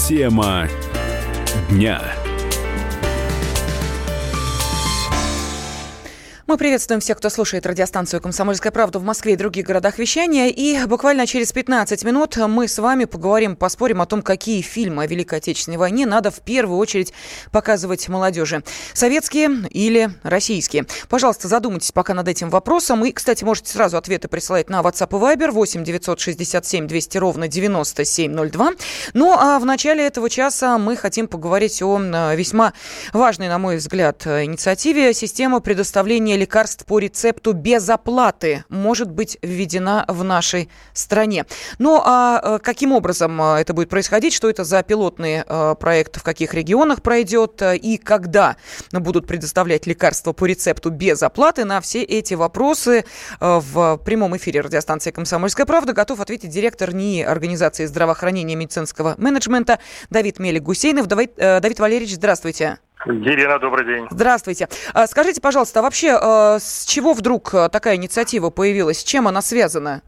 Тема дня. Мы приветствуем всех, кто слушает радиостанцию «Комсомольская правда» в Москве и других городах вещания. И буквально через 15 минут мы с вами поспорим о том, какие фильмы о Великой Отечественной войне надо в первую очередь показывать молодежи. Советские или российские? Пожалуйста, задумайтесь пока над этим вопросом. И, кстати, можете сразу ответы присылать на WhatsApp и Viber 8 967 200 ровно 9702. Ну, а в начале этого часа мы хотим поговорить о весьма важной, на мой взгляд, инициативе. Система предоставления лекарств по рецепту без оплаты может быть введена в нашей стране. Ну, а каким образом это будет происходить? Что это за пилотный проект, в каких регионах пройдет и когда будут предоставлять лекарства по рецепту без оплаты? На все эти вопросы в прямом эфире радиостанции «Комсомольская правда» готов ответить директор НИИ Организации здравоохранения и медицинского менеджмента Давид Мелик-Гусейнов. Давид Валерьевич, здравствуйте. Ирина, добрый день. Здравствуйте. Скажите, пожалуйста, вообще с чего вдруг такая инициатива появилась? С чем она связана?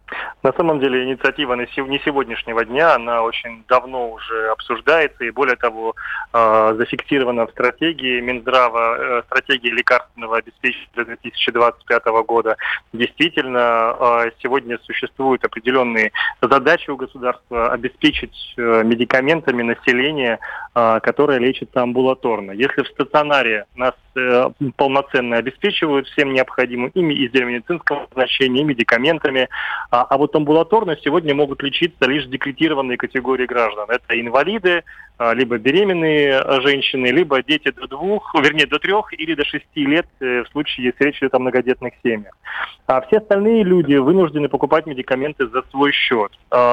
На самом деле инициатива не сегодняшнего дня, она очень давно уже обсуждается и, более того, зафиксирована в стратегии Минздрава, стратегии лекарственного обеспечения для 2025 года. Действительно, сегодня существуют определенные задачи у государства обеспечить медикаментами население, которое лечится амбулаторно. Если в стационаре нас полноценно обеспечивают всем необходимым ими изделиями медицинского назначения, и медикаментами, а вот амбулаторно сегодня могут лечиться лишь декретированные категории граждан. Это инвалиды, либо беременные женщины, либо дети до 3 или до 6 лет, в случае, если речь идет о многодетных семьях. А все остальные люди вынуждены покупать медикаменты за свой счет.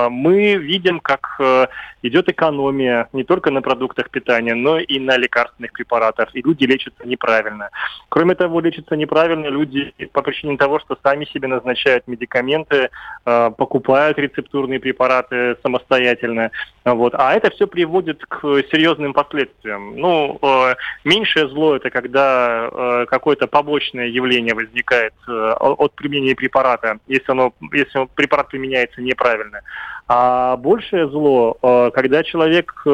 Мы видим, как идет экономия не только на продуктах питания, но и на лекарственных препаратах, и люди лечатся неправильно. Кроме того, лечатся неправильно люди по причине того, что сами себе назначают медикаменты, покупают рецептурные препараты самостоятельно. Вот. А это все приводит к серьезным последствиям. Меньшее зло – это когда какое-то побочное явление возникает от применения препарата, если препарат применяется неправильно. А большее зло, когда человек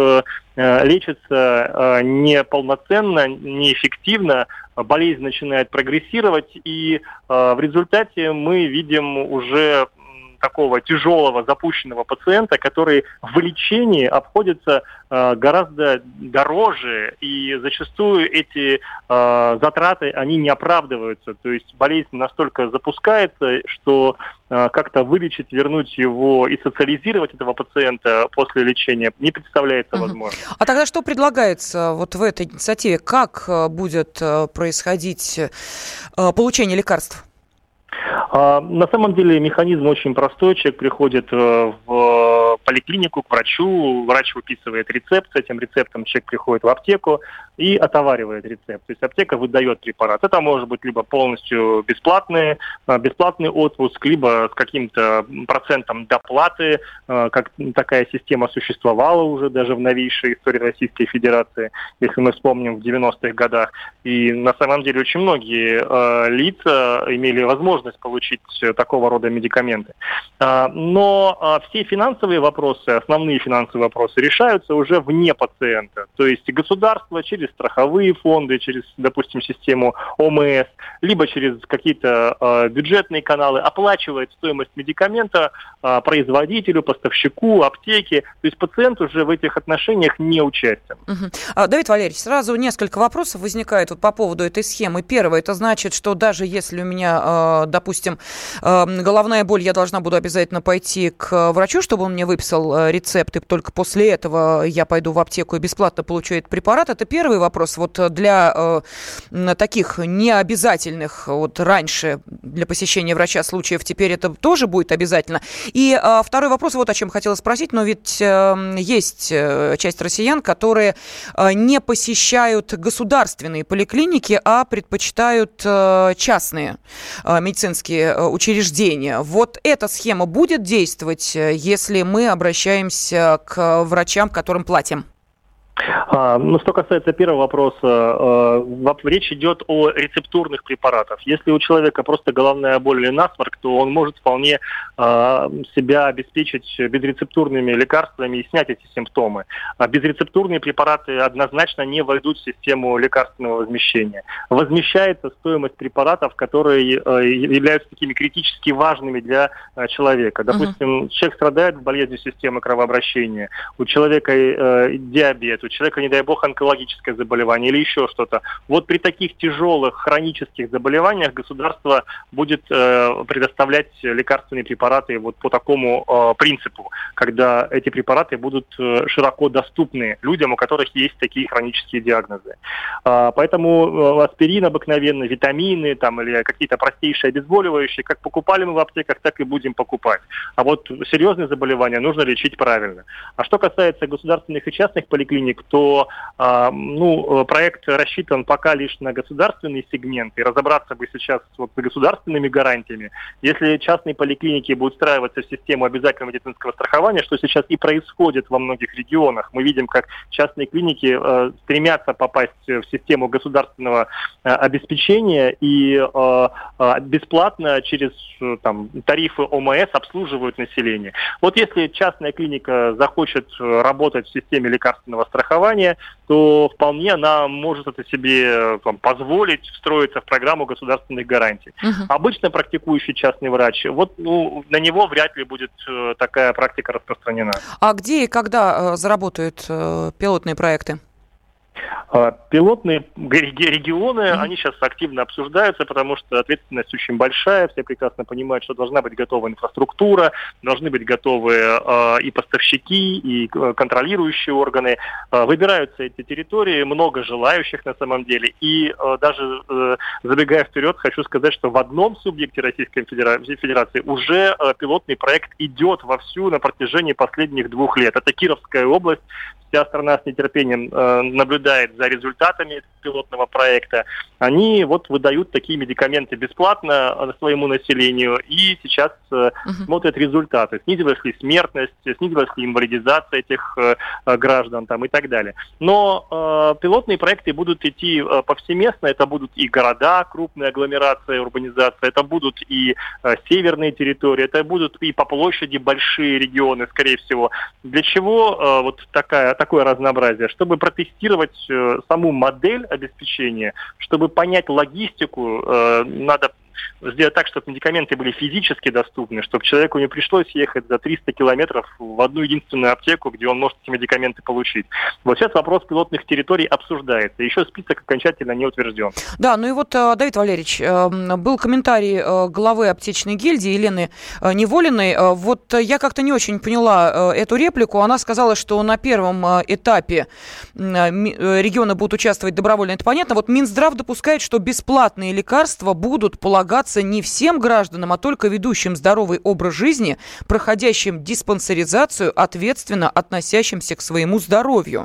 лечится неполноценно, неэффективно, болезнь начинает прогрессировать, и в результате мы видим уже такого тяжелого запущенного пациента, который в лечении обходится гораздо дороже, и зачастую эти затраты, они не оправдываются. То есть болезнь настолько запускается, что как-то вылечить, вернуть его и социализировать этого пациента после лечения не представляется возможным. А тогда что предлагается вот в этой инициативе? Как будет происходить получение лекарств? На самом деле механизм очень простой. Человек приходит в поликлинику к врачу, врач выписывает рецепт, с этим рецептом человек приходит в аптеку и отоваривает рецепт. То есть аптека выдает препарат. Это может быть либо полностью бесплатный отпуск, либо с каким-то процентом доплаты, как такая система существовала уже даже в новейшей истории Российской Федерации, если мы вспомним в 90-х годах. И на самом деле очень многие лица имели возможность получить такого рода медикаменты. Но все финансовые вопросы, основные финансовые вопросы решаются уже вне пациента. То есть государство через страховые фонды, через, допустим, систему ОМС, либо через какие-то бюджетные каналы оплачивает стоимость медикамента производителю, поставщику, аптеке. То есть пациент уже в этих отношениях не участен. Давид Валерьевич, сразу несколько вопросов возникает по поводу этой схемы. Первое, это значит, что даже если у меня, допустим, головная боль, я буду обязательно пойти к врачу, чтобы он мне выписал рецепт, и только после этого я пойду в аптеку и бесплатно получу этот препарат. Это первый вопрос. Вот для таких необязательных раньше для посещения врача случаев теперь это тоже будет обязательно. И второй вопрос, вот о чем хотела спросить, но ведь есть часть россиян, которые не посещают государственные поликлиники, а предпочитают частные медицинские учреждения. Вот эта схема будет действовать, если мы обращаемся к врачам, которым платим? Что касается первого вопроса, речь идет о рецептурных препаратах. Если у человека просто головная боль или насморк, то он может вполне себя обеспечить безрецептурными лекарствами и снять эти симптомы. Безрецептурные препараты однозначно не войдут в систему лекарственного возмещения. Возмещается стоимость препаратов, которые являются такими критически важными для человека. Допустим, человек страдает от болезни системы кровообращения, у человека диабет, у человека, не дай бог, онкологическое заболевание или еще что-то. Вот при таких тяжелых хронических заболеваниях государство будет предоставлять лекарственные препараты вот по такому принципу, когда эти препараты будут широко доступны людям, у которых есть такие хронические диагнозы. Поэтому аспирин обыкновенно, витамины там, или какие-то простейшие обезболивающие, как покупали мы в аптеках, так и будем покупать. А вот серьезные заболевания нужно лечить правильно. А что касается государственных и частных поликлиник, то проект рассчитан пока лишь на государственный сегмент, и разобраться бы сейчас вот с государственными гарантиями. Если частные поликлиники будут встраиваться в систему обязательного медицинского страхования, что сейчас и происходит во многих регионах, мы видим, как частные клиники стремятся попасть в систему государственного обеспечения и бесплатно через тарифы ОМС обслуживают население. Вот если частная клиника захочет работать в системе лекарственного страхования, то вполне она может это себе позволить встроиться в программу государственных гарантий. Обычно практикующий частный врач, на него вряд ли будет такая практика распространена. А где и когда заработают пилотные проекты? Пилотные регионы, они сейчас активно обсуждаются, потому что ответственность очень большая, все прекрасно понимают, что должна быть готова инфраструктура, должны быть готовы и поставщики, и контролирующие органы. Выбираются эти территории, много желающих на самом деле, и даже забегая вперед, хочу сказать, что в одном субъекте Российской Федерации уже пилотный проект идет вовсю на протяжении последних 2 лет. Это Кировская область. Вся страна с нетерпением наблюдает за результатами пилотного проекта. Они выдают такие медикаменты бесплатно своему населению и сейчас смотрят результаты. Снизилась ли смертность, снизилась ли инвалидизация этих граждан и так далее. Но пилотные проекты будут идти повсеместно. Это будут и города, крупные агломерации, урбанизация, это будут и северные территории, это будут и по площади большие регионы, скорее всего. Для чего такое разнообразие? Чтобы протестировать саму модель обеспечения, чтобы понять логистику, надо сделать так, чтобы медикаменты были физически доступны, чтобы человеку не пришлось ехать за 300 километров в одну единственную аптеку, где он может эти медикаменты получить. Вот сейчас вопрос пилотных территорий обсуждается. Еще список окончательно не утвержден. Да, Давид Валерьевич, был комментарий главы аптечной гильдии Елены Неволиной. Я как-то не очень поняла эту реплику. Она сказала, что на первом этапе регионы будут участвовать добровольно. Это понятно. Минздрав допускает, что бесплатные лекарства будут полагаться не всем гражданам, а только ведущим здоровый образ жизни, проходящим диспансеризацию, ответственно относящимся к своему здоровью.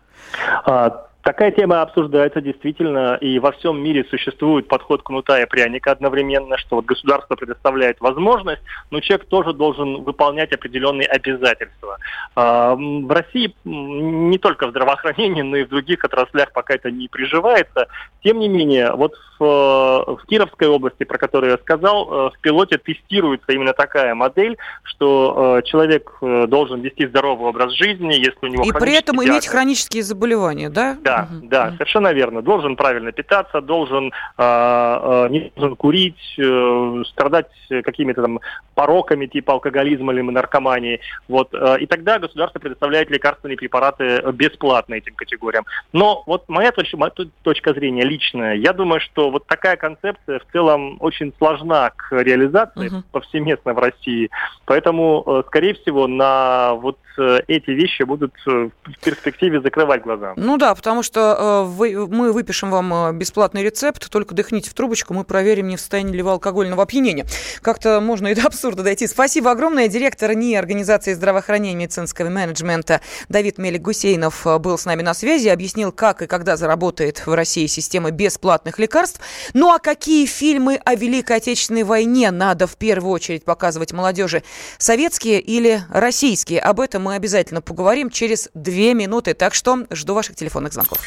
Такая тема обсуждается действительно, и во всем мире существует подход кнута и пряника одновременно, что государство предоставляет возможность, но человек тоже должен выполнять определенные обязательства. В России не только в здравоохранении, но и в других отраслях пока это не приживается. Тем не менее, в Кировской области, про которую я сказал, в пилоте тестируется именно такая модель, что человек должен вести здоровый образ жизни, если у него и при этом иметь хронические заболевания, да? Да, совершенно верно. Должен правильно питаться, не должен курить, страдать какими-то пороками типа алкоголизма или наркомании. И тогда государство предоставляет лекарственные препараты бесплатно этим категориям. Но моя точка зрения личная, я думаю, что такая концепция в целом очень сложна к реализации повсеместно в России. Поэтому, скорее всего, на эти вещи будут в перспективе закрывать глаза. Потому что мы выпишем вам бесплатный рецепт, только дыхните в трубочку, мы проверим, не в состоянии ли вы алкогольного опьянения. Как-то можно и до абсурда дойти. Спасибо огромное. Директор НИИ Организации здравоохранения и медицинского менеджмента Давид Мелик-Гусейнов был с нами на связи, объяснил, как и когда заработает в России система бесплатных лекарств. Ну а какие фильмы о Великой Отечественной войне надо в первую очередь показывать молодежи? Советские или российские? Об этом мы обязательно поговорим через 2 минуты. Так что жду ваших телефонных звонков.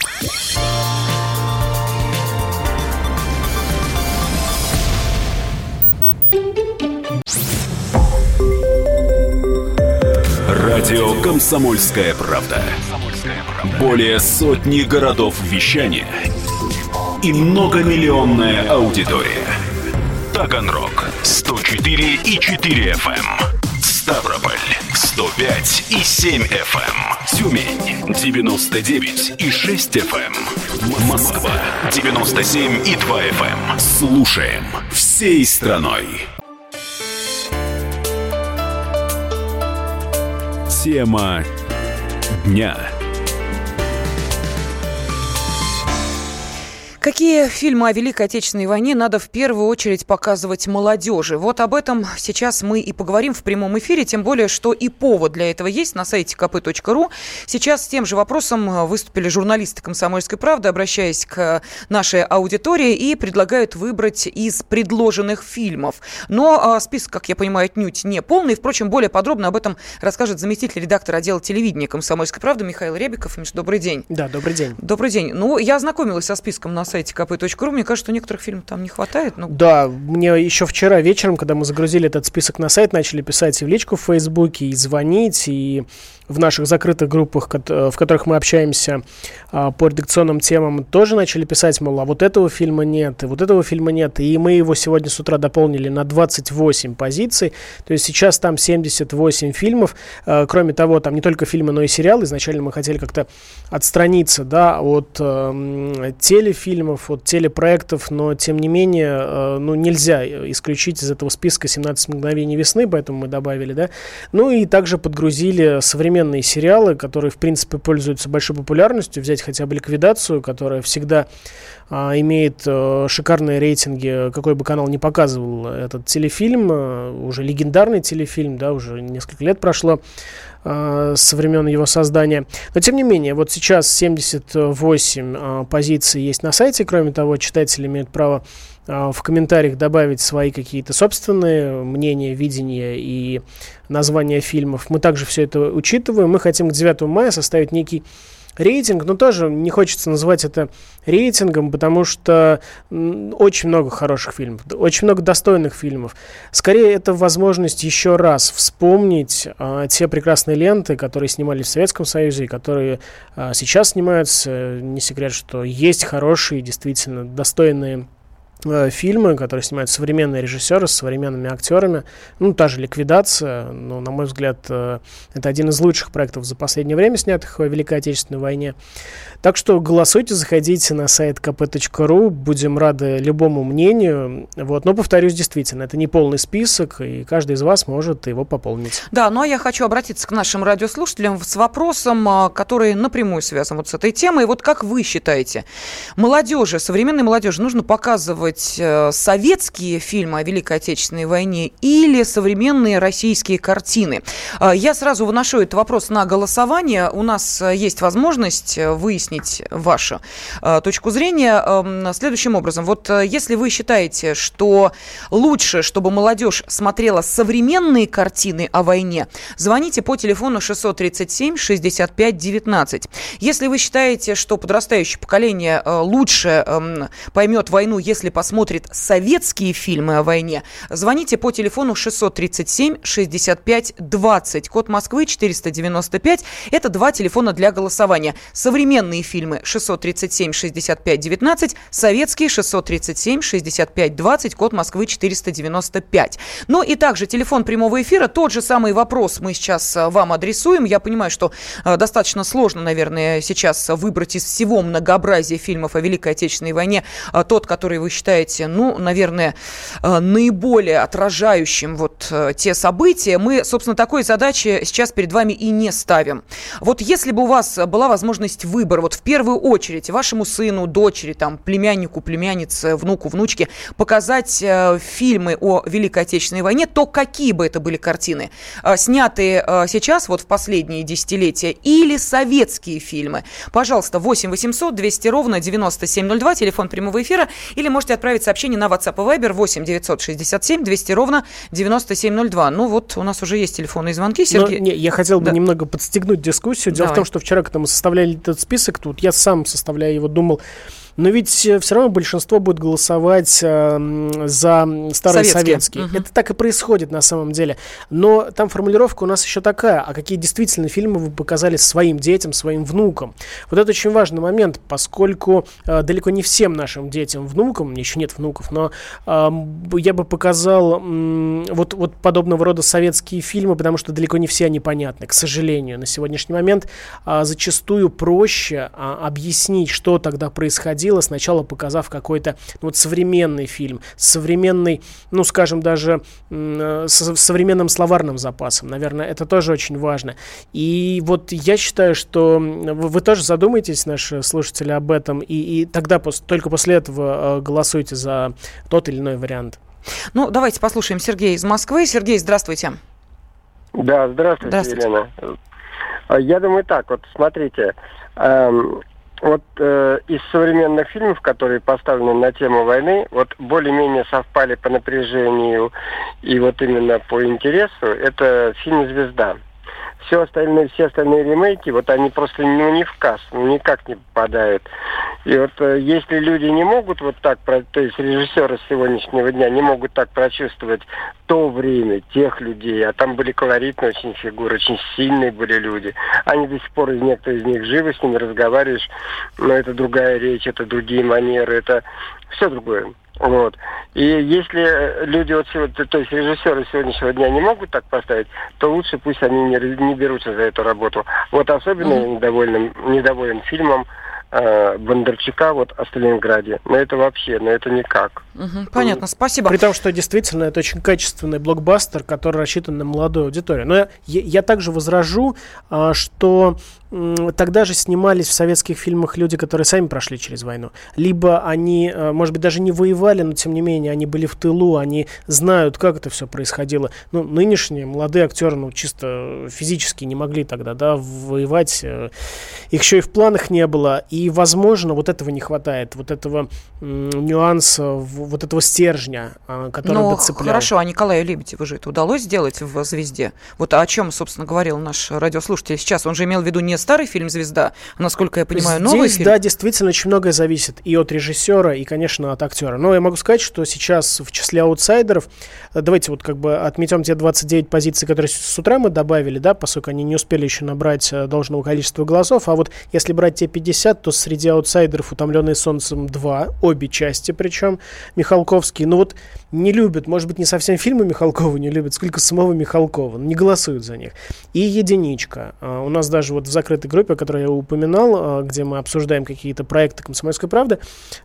Радио «Комсомольская правда». Более сотни городов вещания и многомиллионная аудитория. Таганрог 104,4 FM. Ставрополь 105,7 FM. Тюмень 99,6 FM. Москва 97,2 FM. Слушаем всей страной. Тема дня. Какие фильмы о Великой Отечественной войне надо в первую очередь показывать молодежи? Вот об этом сейчас мы и поговорим в прямом эфире, тем более, что и повод для этого есть на сайте kp.ru. Сейчас с тем же вопросом выступили журналисты «Комсомольской правды», обращаясь к нашей аудитории, и предлагают выбрать из предложенных фильмов. Но список, как я понимаю, отнюдь не полный. Впрочем, более подробно об этом расскажет заместитель редактора отдела телевидения «Комсомольской правды» Михаил Рябиков. Миш, добрый день. Да, добрый день. Добрый день. Ну, я ознакомилась со списком на сайте kp.ru. Мне кажется, что некоторых фильмов там не хватает. Но... Да, мне еще вчера вечером, когда мы загрузили этот список на сайт, начали писать и в личку в Фейсбуке, и звонить, и в наших закрытых группах, в которых мы общаемся по редакционным темам, тоже начали писать, мол, а вот этого фильма нет, и вот этого фильма нет. И мы его сегодня с утра дополнили на 28 позиций. То есть сейчас там 78 фильмов. Кроме того, там не только фильмы, но и сериалы. Изначально мы хотели как-то отстраниться, да, от телефильмов, от телепроектов, но тем не менее, нельзя исключить из этого списка 17 мгновений весны, поэтому мы добавили, да. Ну и также подгрузили современные сериалы, которые, в принципе, пользуются большой популярностью. Взять хотя бы «Ликвидацию», которая всегда имеет шикарные рейтинги, какой бы канал ни показывал этот телефильм, уже легендарный телефильм, да, уже несколько лет прошло со времен его создания. Но, тем не менее, вот сейчас 78 позиций есть на сайте. Кроме того, читатели имеют право в комментариях добавить свои какие-то собственные мнения, видения и названия фильмов. Мы также все это учитываем. Мы хотим к 9 мая составить некий рейтинг, но тоже не хочется называть это рейтингом, потому что очень много хороших фильмов, очень много достойных фильмов. Скорее, это возможность еще раз вспомнить те прекрасные ленты, которые снимались в Советском Союзе и которые сейчас снимаются. Не секрет, что есть хорошие, действительно достойные фильмы, которые снимают современные режиссеры с современными актерами. Ну, та же «Ликвидация», ну, на мой взгляд, это один из лучших проектов за последнее время, снятых о Великой Отечественной войне. Так что голосуйте, заходите на сайт kp.ru, будем рады любому мнению. Вот. Но, повторюсь, действительно, это не полный список, и каждый из вас может его пополнить. Да, но я хочу обратиться к нашим радиослушателям с вопросом, который напрямую связан вот с этой темой. Вот как вы считаете, молодежи, современной молодежи нужно показывать советские фильмы о Великой Отечественной войне или современные российские картины? Я сразу выношу этот вопрос на голосование. У нас есть возможность выяснить вашу точку зрения следующим образом. Вот если вы считаете, что лучше, чтобы молодежь смотрела современные картины о войне, звоните по телефону 637-65-19. Если вы считаете, что подрастающее поколение лучше поймет войну, если посмотрит советские фильмы о войне, звоните по телефону 637-65-20. Код Москвы 495. Это 2 телефона для голосования. Современные фильмы 637-65-19, советские 637-65-20, код Москвы 495. Ну и также телефон прямого эфира. Тот же самый вопрос мы сейчас вам адресуем. Я понимаю, что достаточно сложно, наверное, сейчас выбрать из всего многообразия фильмов о Великой Отечественной войне тот, который вы считаете считаете, наверное, наиболее отражающим вот те события, мы, собственно, такой задачи сейчас перед вами и не ставим. Вот если бы у вас была возможность выбора, вот в первую очередь вашему сыну, дочери, там, племяннику, племяннице, внуку, внучке показать фильмы о Великой Отечественной войне, то какие бы это были картины? Снятые сейчас, вот в последние десятилетия, или советские фильмы? Пожалуйста, 8 800 200 ровно 9702, телефон прямого эфира, или можете отправить сообщение на WhatsApp и Viber 8 967 200 ровно 9702. Ну вот у нас уже есть телефонные звонки, Сергей. Я хотел бы немного подстегнуть дискуссию. Дело в том, что вчера, когда мы составляли этот список, тут я сам, составляя его, думал, но ведь все равно большинство будет голосовать за старые советские. Угу. Это так и происходит на самом деле. Но там формулировка у нас еще такая: а какие действительно фильмы вы показали своим детям, своим внукам? Вот это очень важный момент, поскольку далеко не всем нашим детям, внукам, у меня еще нет внуков, но я бы показал вот подобного рода советские фильмы, потому что далеко не все они понятны, к сожалению. На сегодняшний момент зачастую проще объяснить, что тогда происходило, сначала показав какой-то современный фильм, современный, скажем, даже с современным словарным запасом. Наверное, это тоже очень важно. И вот я считаю, что вы тоже задумаетесь, наши слушатели, об этом, и тогда только после этого голосуйте за тот или иной вариант. Давайте послушаем Сергея из Москвы. Сергей, здравствуйте. Да, здравствуйте, Елена. Я думаю так, вот смотрите, из современных фильмов, которые поставлены на тему войны, вот более-менее совпали по напряжению и вот именно по интересу, это фильм «Звезда». Все остальные ремейки, вот они просто не в касс, никак не попадают. И вот если люди не могут вот так, то есть режиссеры сегодняшнего дня не могут так прочувствовать то время, тех людей, а там были колоритные очень фигуры, очень сильные были люди. Они до сих пор, некоторые из них живы, с ними разговариваешь, но это другая речь, это другие манеры, это все другое. Вот. И если люди то есть режиссеры сегодняшнего дня не могут так поставить, то лучше пусть они не берутся за эту работу. Вот особенно недоволен фильмом Бондарчука о Сталинграде. Но это никак. Понятно, спасибо. При том, что действительно это очень качественный блокбастер, который рассчитан на молодую аудиторию. Но я также возражу, что тогда же снимались в советских фильмах люди, которые сами прошли через войну. Либо они, может быть, даже не воевали, но тем не менее они были в тылу, они знают, как это все происходило. Нынешние молодые актеры, чисто физически не могли тогда, воевать. Их еще и в планах не было. И, возможно, вот этого не хватает, вот этого нюанса, вот этого стержня, который бы цеплял. Хорошо, а Николаю Лебедеву же это удалось сделать в «Звезде»? Вот о чем, собственно, говорил наш радиослушатель сейчас. Он же имел в виду не старый фильм «Звезда», а, насколько я понимаю, новый фильм. Да, действительно, очень многое зависит и от режиссера, и, конечно, от актера. Но я могу сказать, что сейчас в числе аутсайдеров, давайте отметим те 29 позиций, которые с утра мы добавили, поскольку они не успели еще набрать должного количества голосов, а вот если брать те 50, то среди аутсайдеров «Утомленные солнцем 2», обе части причем, Михалковский, не любят, может быть, не совсем фильмы Михалкова не любят, сколько самого Михалкова, не голосуют за них. И «Единичка». У нас даже в закрытой группе, о которой я упоминал, где мы обсуждаем какие-то проекты «Комсомольской правды»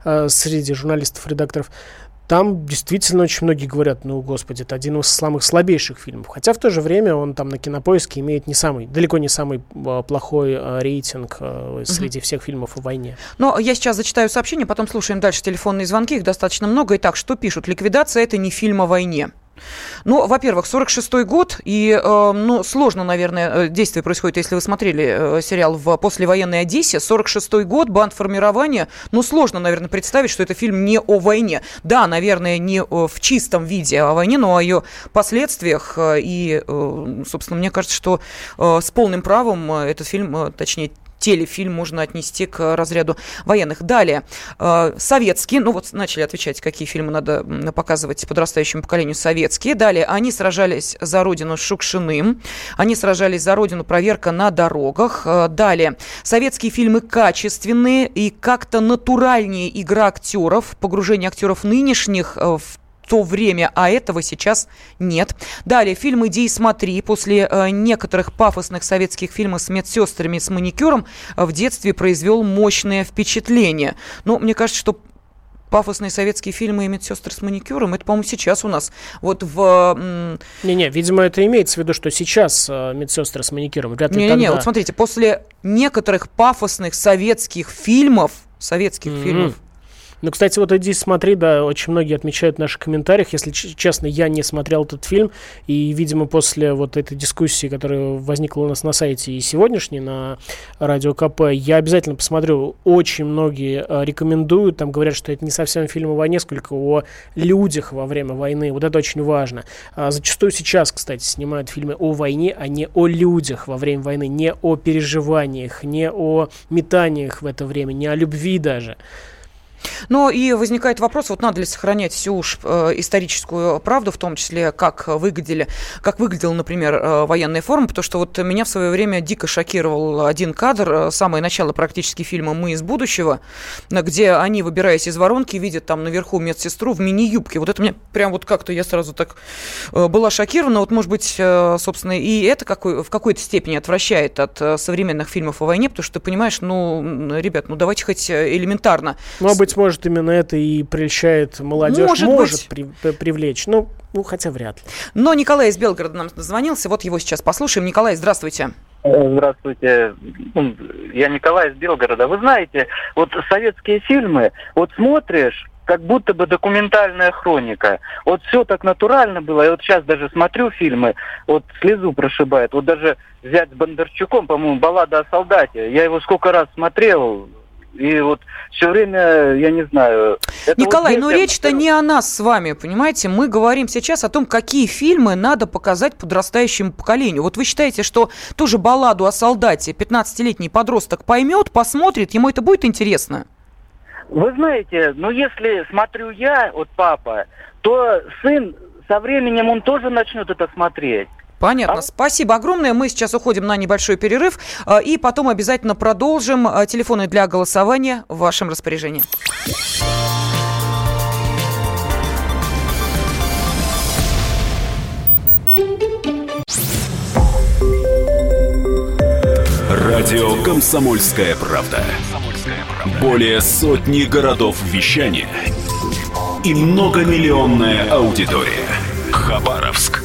среди журналистов, редакторов, там действительно очень многие говорят, господи, это один из самых слабейших фильмов. Хотя в то же время он там на Кинопоиске имеет далеко не самый плохой рейтинг среди всех фильмов о войне. Но я сейчас зачитаю сообщения, потом слушаем дальше телефонные звонки, их достаточно много. Итак, что пишут? «Ликвидация» — это не фильм о войне. Во-первых, 46-й год, и сложно, наверное, действие происходит, если вы смотрели сериал в послевоенной Одессе. 46-й год, бандформирование. Сложно, наверное, представить, что это фильм не о войне. Да, наверное, не в чистом виде о войне, но о ее последствиях. И, собственно, мне кажется, что с полным правом этот фильм, точнее, телефильм можно отнести к разряду военных. Далее, советские, начали отвечать, какие фильмы надо показывать подрастающему поколению, советские. Далее, они сражались за родину с Шукшиным, они сражались за родину, проверка на дорогах. Далее, советские фильмы качественные и как-то натуральнее игра актеров, погружение актеров нынешних в то время, а этого сейчас нет. Далее, фильм «Иди и смотри». После некоторых пафосных советских фильмов с медсестрами, с маникюром в детстве произвел мощное впечатление. Мне кажется, что пафосные советские фильмы и «Медсестры с маникюром», это, по-моему, сейчас у нас вот в... Не-не, видимо, это имеется в виду, что сейчас «Медсестры с маникюром». Не-не-не, вот смотрите, после некоторых пафосных советских фильмов, Ну, кстати, вот иди смотри, да, очень многие отмечают в наших комментариях. Если честно, я не смотрел этот фильм, и, видимо, после вот этой дискуссии, которая возникла у нас на сайте и сегодняшней на Радио КП, я обязательно посмотрю. Очень многие рекомендуют, там говорят, что это не совсем фильм о войне, сколько о людях во время войны. Вот это очень важно. Зачастую сейчас, кстати, снимают фильмы о войне, а не о людях во время войны, не о переживаниях, не о метаниях в это время, не о любви даже. Но и возникает вопрос, вот надо ли сохранять всю уж историческую правду, в том числе, как выглядела, например, военная форма, потому что вот меня в свое время дико шокировал один кадр, самое начало практически фильма «Мы из будущего», где они, выбираясь из воронки, видят там наверху медсестру в мини-юбке. Вот это мне прям вот как-то, я сразу так была шокирована. Вот, может быть, собственно, и это в какой-то степени отвращает от современных фильмов о войне, потому что ты понимаешь, ребят, давайте хоть элементарно. Быть может, именно это и прельщает молодежь, может привлечь, хотя вряд ли. Но Николай из Белгорода нам дозвонился, вот его сейчас послушаем. Николай, здравствуйте. Здравствуйте, я Николай из Белгорода. Вы знаете, вот советские фильмы, вот смотришь, как будто бы документальная хроника. Вот все так натурально было. Я вот сейчас даже смотрю фильмы, вот слезу прошибает. Вот даже взять с Бондарчуком, по-моему, «Баллада о солдате». Я его сколько раз смотрел. И вот все время, я не знаю... Николай, вот речь-то не о нас с вами, понимаете? Мы говорим сейчас о том, какие фильмы надо показать подрастающему поколению. Вот вы считаете, что ту же «Балладу о солдате» 15-летний подросток поймет, посмотрит, ему это будет интересно? Вы знаете, если смотрю я, вот папа, то сын со временем он тоже начнет это смотреть. Понятно. Спасибо огромное. Мы сейчас уходим на небольшой перерыв и потом обязательно продолжим. Телефоны для голосования в вашем распоряжении. Радио «Комсомольская правда». Более сотни городов вещания и многомиллионная аудитория. Хабаровск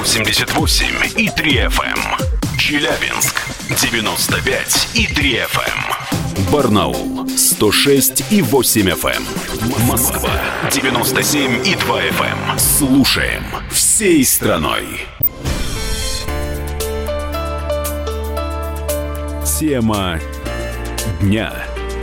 88,3 FM. Челябинск 95,3 FM. Барнаул 106,8 FM. Москва 97,2 FM. Слушаем всей страной. Тема дня.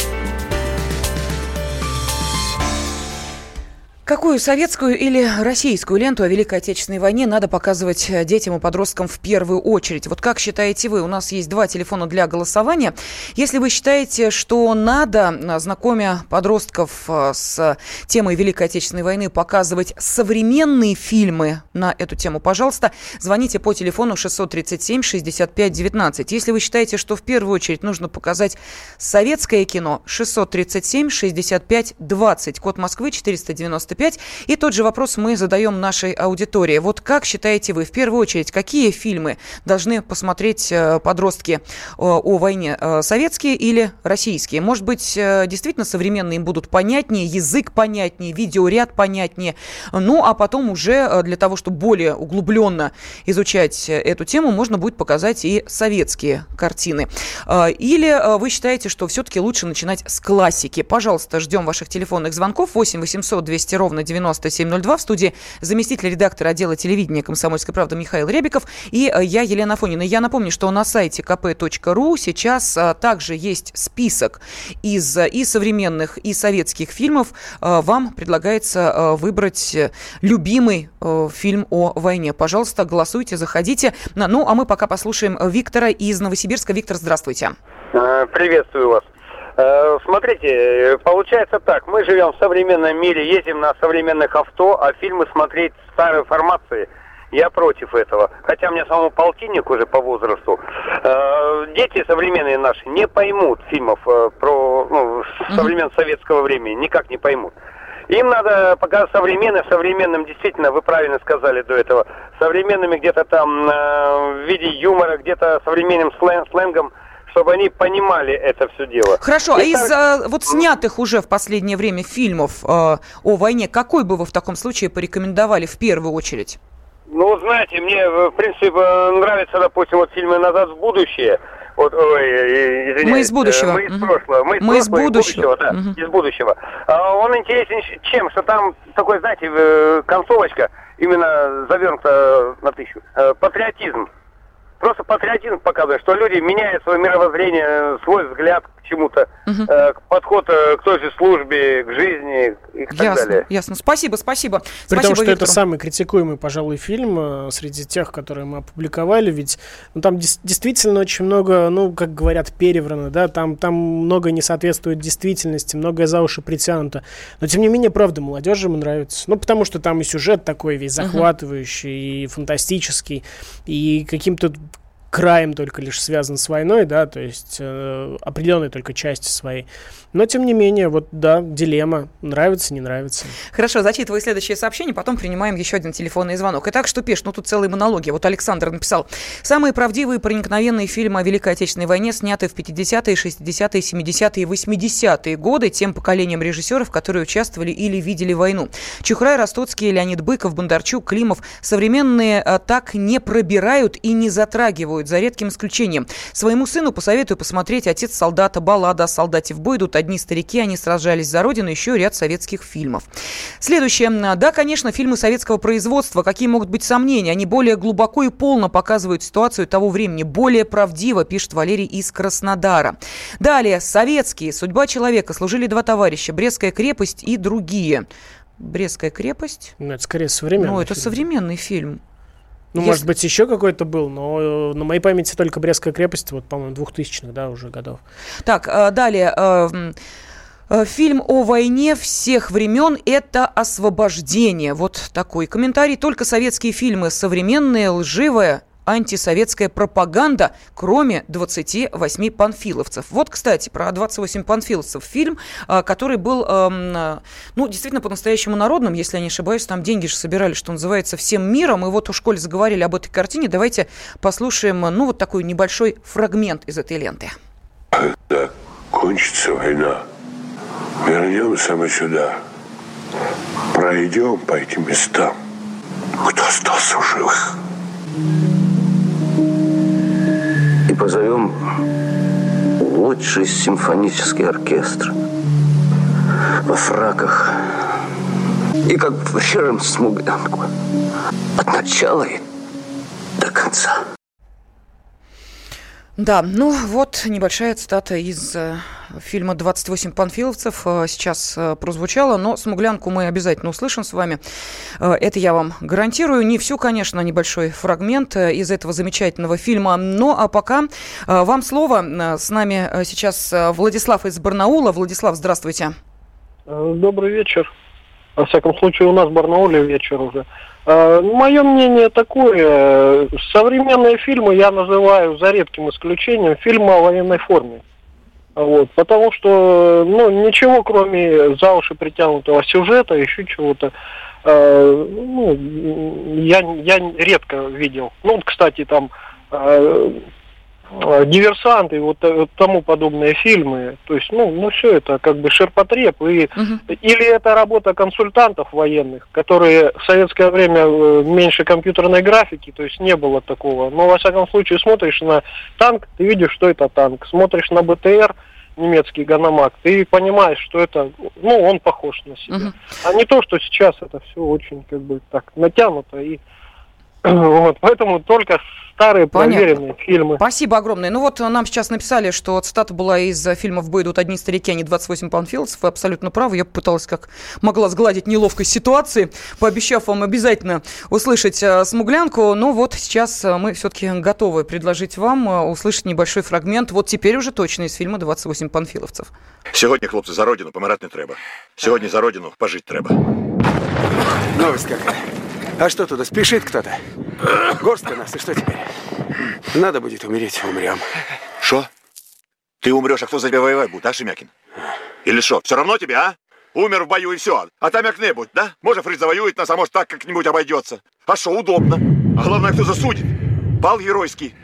Какую советскую или российскую ленту о Великой Отечественной войне надо показывать детям и подросткам в первую очередь? Вот как считаете вы? У нас есть 2 телефона для голосования. Если вы считаете, что надо, знакомя подростков с темой Великой Отечественной войны, показывать современные фильмы на эту тему, пожалуйста, звоните по телефону 637-65-19. Если вы считаете, что в первую очередь нужно показать советское кино, 637-65-20, код Москвы 495. И тот же вопрос мы задаем нашей аудитории. Вот как считаете вы, в первую очередь, какие фильмы должны посмотреть подростки о войне? Советские или российские? Может быть, действительно современные им будут понятнее, язык понятнее, видеоряд понятнее. А потом уже для того, чтобы более углубленно изучать эту тему, можно будет показать и советские картины. Или вы считаете, что все-таки лучше начинать с классики? Пожалуйста, ждем ваших телефонных звонков. 8 800 200 ровно 9702. В студии заместитель редактора отдела телевидения «Комсомольской правды» Михаил Рябиков и я, Елена Афонина. Я напомню, что на сайте kp.ru сейчас также есть список из и современных, и советских фильмов. Вам предлагается выбрать любимый фильм о войне. Пожалуйста, голосуйте, заходите. А мы пока послушаем Виктора из Новосибирска. Виктор, здравствуйте. Приветствую вас. Смотрите, получается так, мы живем в современном мире, ездим на современных авто, а фильмы смотреть старой формации, я против этого. Хотя мне самому полтинник уже по возрасту. Дети современные наши не поймут фильмов про современ советского времени, никак не поймут. Им надо показать современным, действительно, вы правильно сказали до этого, современными где-то там в виде юмора, где-то современным сленгом, чтобы они понимали это все дело. Хорошо, а из вот снятых уже в последнее время фильмов о войне, какой бы вы в таком случае порекомендовали в первую очередь? Ну, знаете, мне, в принципе, нравятся, допустим, вот фильмы «Назад в будущее». Вот, извиняюсь. Мы из будущего. Мы из прошлого. Мы из будущего. Да, из будущего. Он интересен чем? Что там такой, знаете, концовочка именно завернута на 1000. Патриотизм. Просто патриотизм показывает, что люди меняют свое мировоззрение, свой взгляд к чему-то, подход к той же службе, к жизни и так далее. Ясно. Спасибо. При том, что это самый критикуемый, пожалуй, фильм среди тех, которые мы опубликовали, ведь там действительно очень много, как говорят, переврано, да, там многое не соответствует действительности, многое за уши притянуто. Но, тем не менее, правда, молодежи ему нравится. Потому что там и сюжет такой весь захватывающий, и фантастический, и каким-то краем только лишь связан с войной, да, то есть определенной только части своей. Но, тем не менее, вот, да, дилемма. Нравится, не нравится. Хорошо, зачитываю следующее сообщение, потом принимаем еще один телефонный звонок. Итак, что пишет? Тут целые монологи. Вот Александр написал. Самые правдивые и проникновенные фильмы о Великой Отечественной войне сняты в 50-е, 60-е, 70-е и 80-е годы тем поколением режиссеров, которые участвовали или видели войну. Чухрай, Ростоцкий, Леонид Быков, Бондарчук, Климов. Современные так не пробирают и не затрагивают, за редким исключением. Своему сыну посоветую посмотреть «Отец солдата», «Баллада о солдате в бой». Идут одни старики, они сражались за родину, еще ряд советских фильмов. Следующее. Да, конечно, фильмы советского производства. Какие могут быть сомнения? Они более глубоко и полно показывают ситуацию того времени. Более правдиво, пишет Валерий из Краснодара. Далее. Советские. «Судьба человека», «Служили два товарища», «Брестская крепость» и другие. «Брестская крепость»? Это скорее современный фильм. Это современный фильм. Может быть, еще какой-то был, но на моей памяти только «Брестская крепость», по-моему, 2000-х, да, уже годов. Так, далее. Фильм о войне всех времен – это «Освобождение». Вот такой комментарий. Только советские фильмы, современные, лживая, антисоветская пропаганда, кроме 28 панфиловцев. Вот, кстати, про 28 панфиловцев фильм, который был, действительно по-настоящему народным, если я не ошибаюсь, там деньги же собирали, что называется, всем миром, и вот у школе заговорили об этой картине. Давайте послушаем, вот такой небольшой фрагмент из этой ленты. Когда кончится война, вернемся мы сюда, пройдем по этим местам, кто остался в живых. И позовем лучший симфонический оркестр во фраках и как врежем смуглянку от начала и до конца. Да, вот небольшая цитата из фильма «28 панфиловцев» сейчас прозвучала, но «Смуглянку» мы обязательно услышим с вами. Это я вам гарантирую. Не всю, конечно, небольшой фрагмент из этого замечательного фильма. А пока вам слово. С нами сейчас Владислав из Барнаула. Владислав, здравствуйте. Добрый вечер. Во всяком случае, у нас в Барнауле вечер уже. Мое мнение такое. Современные фильмы я называю, за редким исключением, фильмы о военной форме. Потому что, ничего, кроме за уши притянутого сюжета, еще чего-то, я редко видел. Кстати, там «Диверсант» и тому подобные фильмы. То есть, все это как бы ширпотреб. Или это работа консультантов военных, которые в советское время меньше компьютерной графики, то есть не было такого. Но, во всяком случае, смотришь на танк, ты видишь, что это танк. Смотришь на БТР, немецкий Ганамак, ты понимаешь, что это, он похож на себя. А не то, что сейчас это все очень как бы так натянуто и поэтому только старые проверенные фильмы. Спасибо огромное. Нам сейчас написали, что цитата была из фильма «В бой идут одни старики, а не 28 панфиловцев». Вы абсолютно правы. Я попыталась как могла сгладить неловкость ситуации, пообещав вам обязательно услышать «Смуглянку». Но сейчас мы все-таки готовы предложить вам услышать небольшой фрагмент. Вот теперь уже точно из фильма «28 панфиловцев». Сьогодні, хлопці, за родину помирати не треба. Сьогодні за родину пожить треба. Новость какая. А что туда, спешит кто-то? Горстка нас, и что теперь? Надо будет умереть, умрем. Шо? Ты умрешь, а кто за тебя воевать будет, а, Шемякин? Или шо, все равно тебе, а? Умер в бою и все. А там як-небудь, да? Может, Фрид завоюет нас, а может, так как-нибудь обойдется. А шо, удобно. А главное, кто засудит. Пал геройский.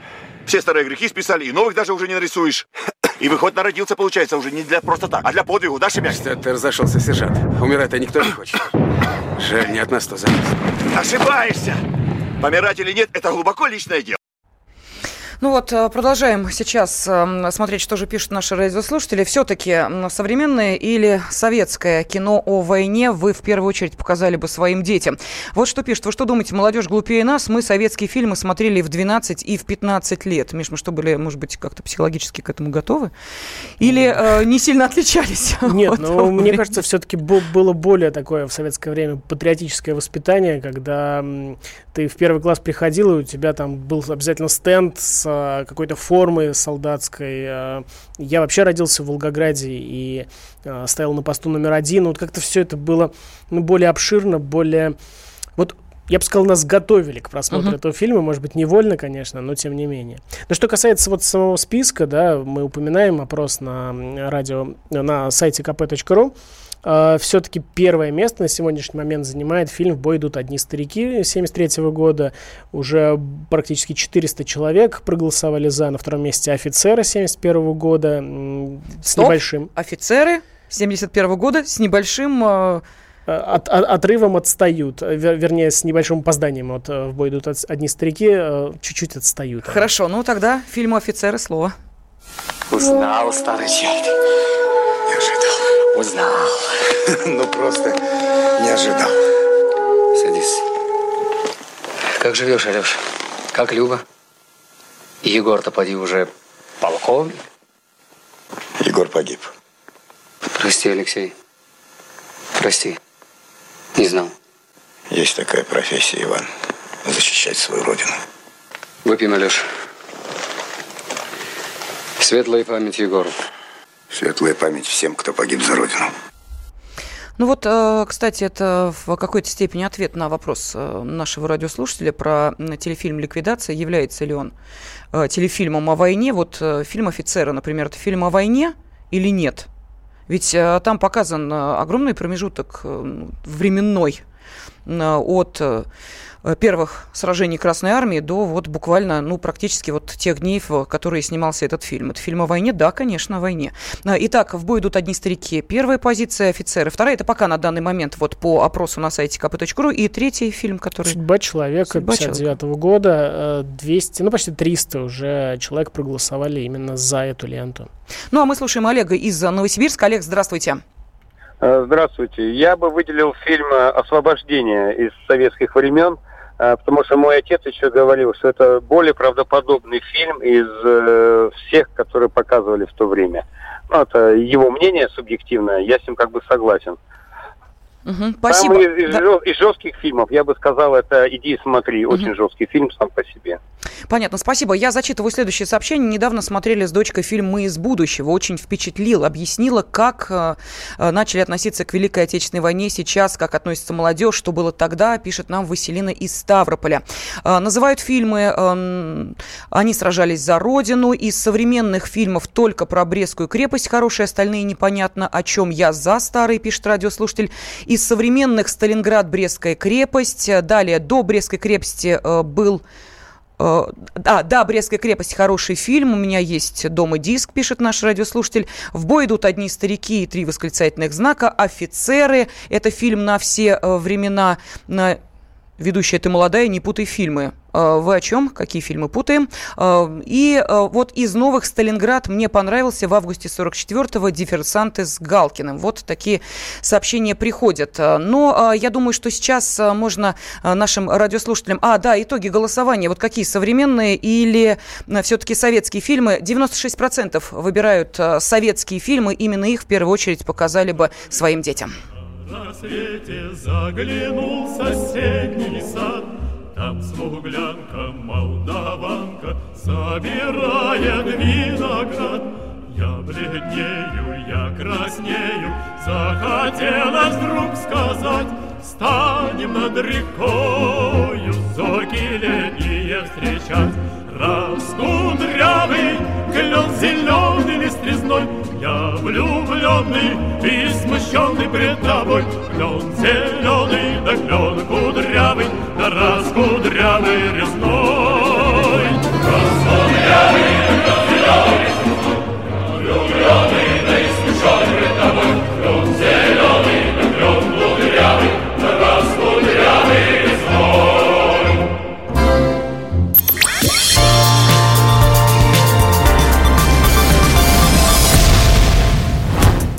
Все старые грехи списали, и новых даже уже не нарисуешь. И выход народился, получается, уже не для просто так, а для подвигу, да, Шемякин? Что ты разошелся, сержант? Умирать-то никто не хочет. Жаль, не от нас то зависит. Ошибаешься! Помирать или нет, это глубоко личное дело. Ну вот, продолжаем сейчас смотреть, что же пишут наши радиослушатели. Все-таки современное или советское кино о войне вы в первую очередь показали бы своим детям. Вот что пишут. Вы что думаете, молодежь глупее нас? Мы советские фильмы смотрели в 12 и в 15 лет. Миш, мы что, были, может быть, как-то психологически к этому готовы? Или не сильно отличались? Нет, но мне кажется, все-таки было более такое в советское время патриотическое воспитание, когда ты в первый класс приходил, и у тебя там был обязательно стенд с какой-то формы солдатской. Я вообще родился в Волгограде и стоял на посту номер 1. Вот как-то все это было более обширно, более... Вот я бы сказал, нас готовили к просмотру этого фильма, может быть, невольно, конечно, но тем не менее. Но что касается вот самого списка, да, мы упоминаем опрос на радио, на сайте kp.ru. Все-таки первое место на сегодняшний момент занимает фильм «В бой идут одни старики» 1973 года. Уже практически 400 человек проголосовали за. На втором месте «Офицеры» 1971 года с небольшим... «Офицеры» 1971 года с небольшим... Отрывом отстают, вернее, с небольшим опозданием от «В бой идут одни старики» чуть-чуть отстают. Хорошо, ну тогда фильму «Офицеры» слово. Узнал, старый черт. Не ожидал. Узнал. Ну, просто не ожидал. Садись. Как живешь, Алеша? Как Люба? Егор-то, поди, уже полковник? Егор погиб. Прости, Алексей. Прости. Не знал. Есть такая профессия, Иван. Защищать свою родину. Выпьем, Алеша. Светлая память Егору. Светлая память всем, кто погиб за родину. Ну вот, кстати, это в какой-то степени ответ на вопрос нашего радиослушателя про телефильм «Ликвидация». Является ли он телефильмом о войне? Вот фильм «Офицеры», например, это фильм о войне или нет? Ведь там показан огромный промежуток временной от первых сражений Красной Армии до вот буквально, практически вот тех дней, в которые снимался этот фильм. Это фильм о войне? Да, конечно, о войне. Итак, «В бой идут одни старики». Первая позиция «Офицеры». Вторая, это пока на данный момент вот по опросу на сайте kp.ru. И третий фильм, который... «Судьба человека» 1959 года. 200, почти 300 уже человек проголосовали именно за эту ленту. Ну, а мы слушаем Олега из Новосибирска. Олег, здравствуйте. Здравствуйте. Я бы выделил фильм «Освобождение» из советских времен, потому что мой отец еще говорил, что это более правдоподобный фильм из всех, которые показывали в то время. Это его мнение субъективное, я с ним как бы согласен. Спасибо. Из жестких фильмов, я бы сказал, это «Иди и смотри». Очень жесткий фильм сам по себе. Понятно, спасибо. Я зачитываю следующее сообщение. Недавно смотрели с дочкой фильм «Мы из будущего». Очень впечатлил. Объяснила, как начали относиться к Великой Отечественной войне сейчас, как относится молодежь, что было тогда, пишет нам Василина из Ставрополя. Называют фильмы «Они сражались за Родину». Из современных фильмов только про Брестскую крепость хорошие, остальные непонятно, о чем я за старый, пишет радиослушатель. Из современных «Сталинград», «Брестская крепость». Далее до Брестской крепости был... Да, «Брестская крепость» хороший фильм. У меня есть дома диск, пишет наш радиослушатель. «В бой идут одни старики» и 3 восклицательных знака. «Офицеры» — это фильм на все времена. Ведущая, ты молодая, не путай фильмы. Вы о чем? Какие фильмы путаем? И вот из новых «Сталинград» мне понравился в августе 44-го «Диверсанты» с Галкиным. Вот такие сообщения приходят. Но я думаю, что сейчас можно нашим радиослушателям... итоги голосования. Вот какие, современные или все-таки советские фильмы? 96% выбирают советские фильмы. Именно их в первую очередь показали бы своим детям. На свете заглянул в соседний сад, там смуглянка, молдаванка собирает виноград. Я бледнею, я краснею, захотелось вдруг сказать: станем над рекою зоги летние встречать. Раскудрявый клен зеленый лист-резной, я влюбленный и смущенный пред тобой. Клен зеленый, да клен кудрявый, да раскудрявый резной.